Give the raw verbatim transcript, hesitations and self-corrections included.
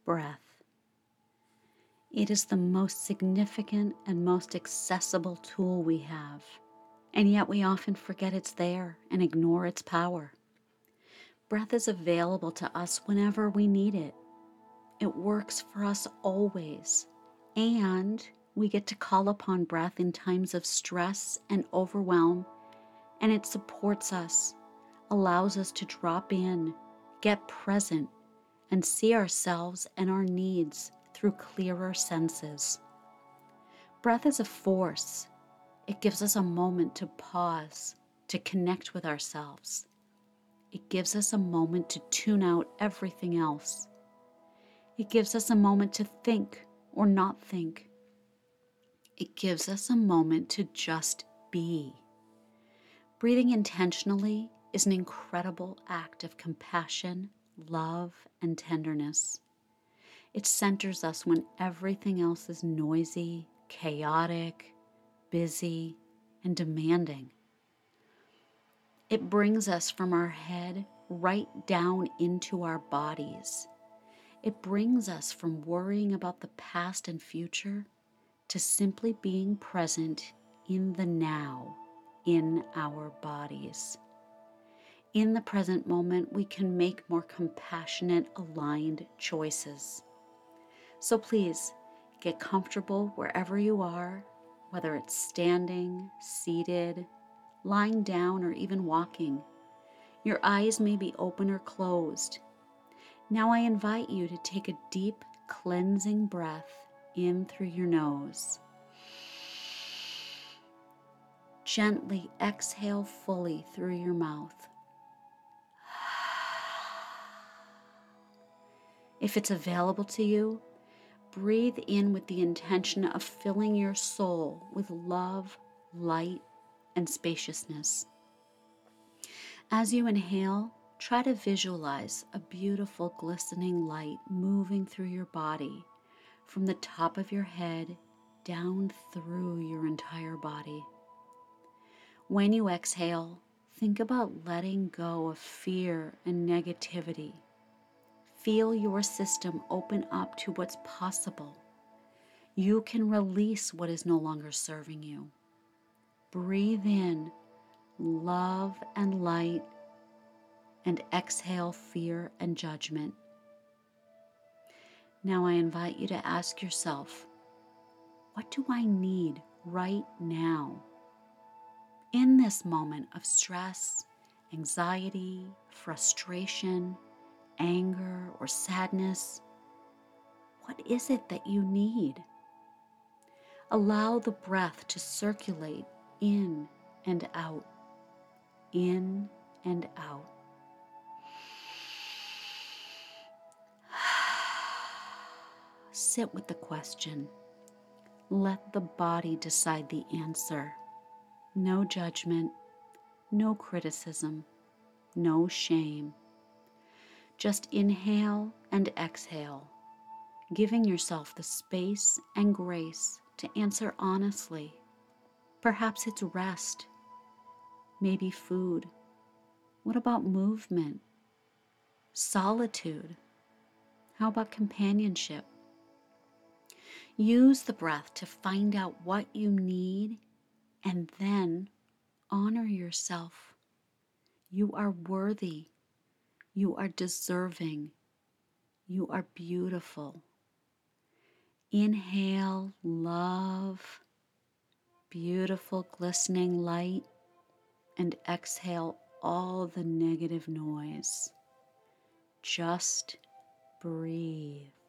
breath. It is the most significant and most accessible tool we have, and yet we often forget it's there and ignore its power. Breath is available to us whenever we need it. It works for us always, and we get to call upon breath in times of stress and overwhelm, and it supports us, allows us to drop in, get present, and see ourselves and our needs through clearer senses. Breath is a force. It gives us a moment to pause, to connect with ourselves. It gives us a moment to tune out everything else. It gives us a moment to think or not think. It gives us a moment to just be. Breathing intentionally is an incredible act of compassion, love, and tenderness. It centers us when everything else is noisy, chaotic, busy, and demanding. It brings us from our head right down into our bodies. It brings us from worrying about the past and future to simply being present in the now, in our bodies. In the present moment, we can make more compassionate, aligned choices. So please, get comfortable wherever you are, whether it's standing, seated, lying down, or even walking. Your eyes may be open or closed. Now I invite you to take a deep, cleansing breath in through your nose. Gently exhale fully through your mouth. If it's available to you, breathe in with the intention of filling your soul with love, light, and spaciousness. As you inhale, try to visualize a beautiful glistening light moving through your body, from the top of your head down through your entire body. When you exhale, think about letting go of fear and negativity. Feel your system open up to what's possible. You can release what is no longer serving you. Breathe in love and light, and exhale fear and judgment. Now I invite you to ask yourself, what do I need right now? In this moment of stress, anxiety, frustration, anger, or sadness, what is it that you need? Allow the breath to circulate in and out, in and out. Sit with the question. Let the body decide the answer. No judgment, no criticism, no shame. Just inhale and exhale, giving yourself the space and grace to answer honestly. Perhaps it's rest, maybe food. What about movement? Solitude? How about companionship? Use the breath to find out what you need and then honor yourself. You are worthy. You are deserving. You are beautiful. Inhale love, beautiful glistening light, and exhale all the negative noise. Just breathe.